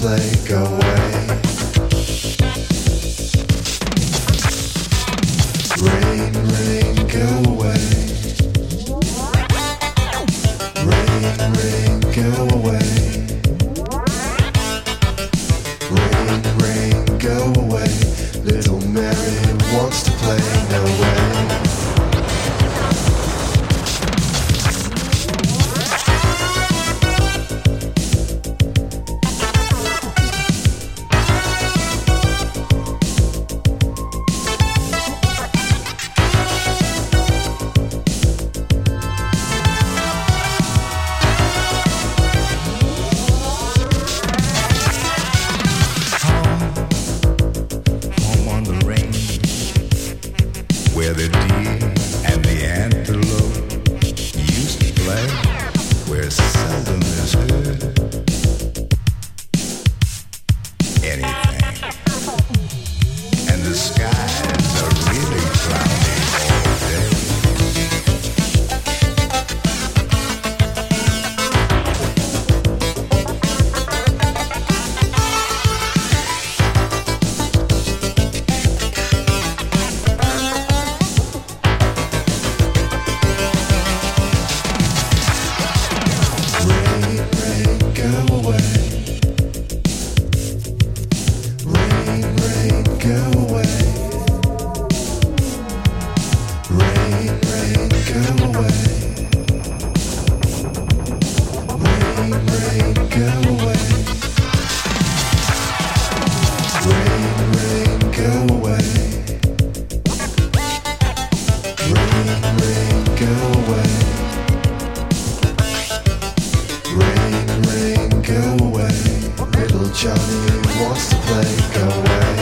play, go away. Rain, rain, go away. Rain, rain, go away. Rain, rain, go away. Little Mary wants to play, no way. Where the deer and the antelope used to play, where seldom is heard anything, and the skies are really cloudy all day. Johnny wants to play, go away.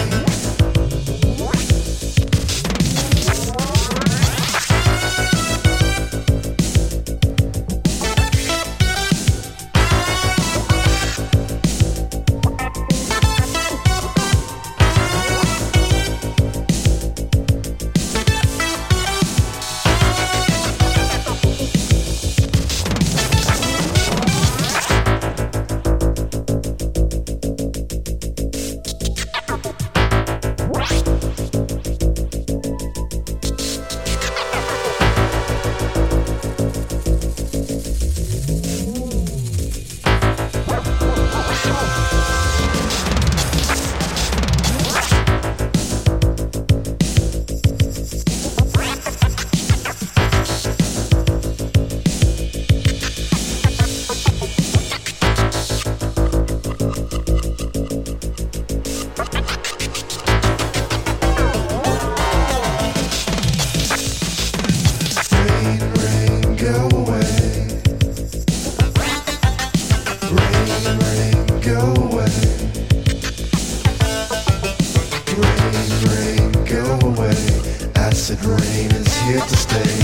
Acid rain is here to stay.